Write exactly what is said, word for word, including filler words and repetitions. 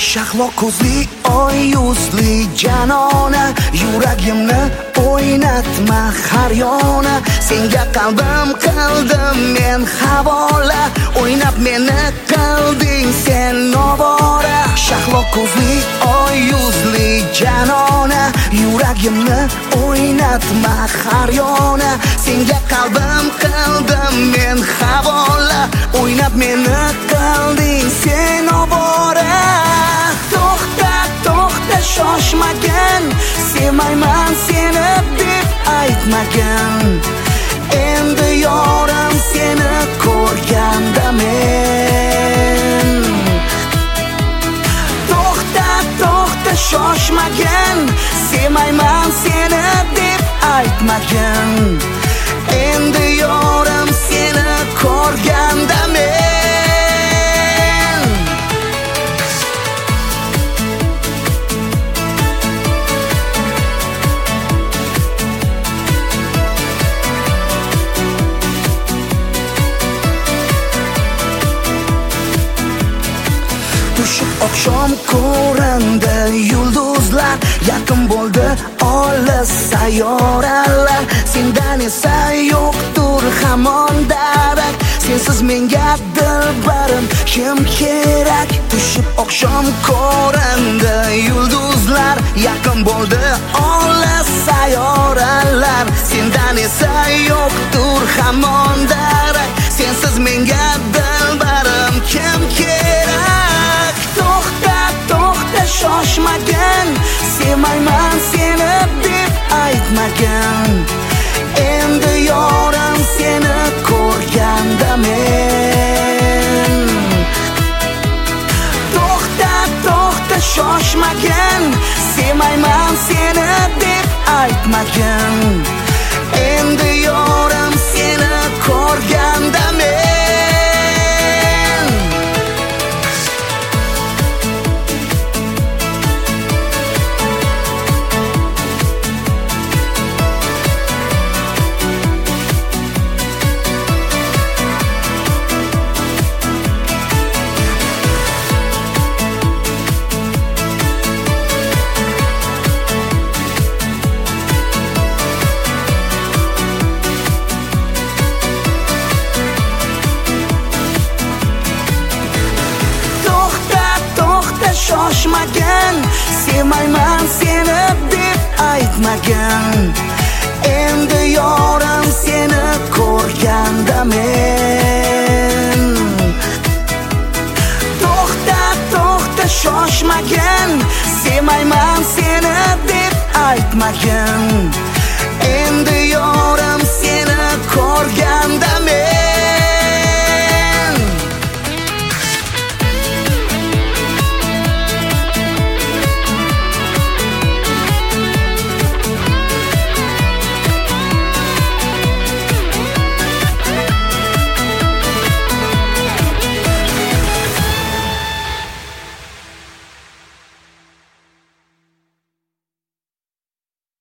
Shahlo ko'zli oy yuzli janona, yuragimni o'ynatma har yona. Senga qalbim qildim men havola, o'ynab meni qilding sen novora. Shahlo ko'zli oy yuzli janona, yuragimni o'ynatma har yona. Senga qalbim qildim men havola, o'ynab meni qilding sen novora. To'xta, to'xta, shoshmagin, sevmayman seni deb aytmagin. Endi yorim seni ko'rganda men. To'xta, to'xta, shoshmagin, sevmayman seni deb aytmagin. Endi yorim seni ko'rganda men. Tushib oqshom ko'rindi yulduzlar, yaqin bo'ldi olis sayyoralar. Sendan esa yo'qdir hamon darak, sensiz menga dilbarim kim kerak? Tushib oqshom ko'rindi yulduzlar, yaqin bo'ldi olis sayyoralar. Sendan esa yo'qdir hamon darak, sensiz menga dilbarim kim kerak? To'xta, to'xta, shoshmagin, sevmayman seni deb aytmagin. Endi yorim seni ko'rganda men. To'xta, to'xta, shoshmagin, sevmayman seni deb aytmagin. Endi yorim seni ko'rganda men. Shoshmagin, sevmayman seni deb aytmagin. Endi yorim seni ko'rganda men. To'xta, to'xta, shoshmagin, sevmayman seni deb aytmagin.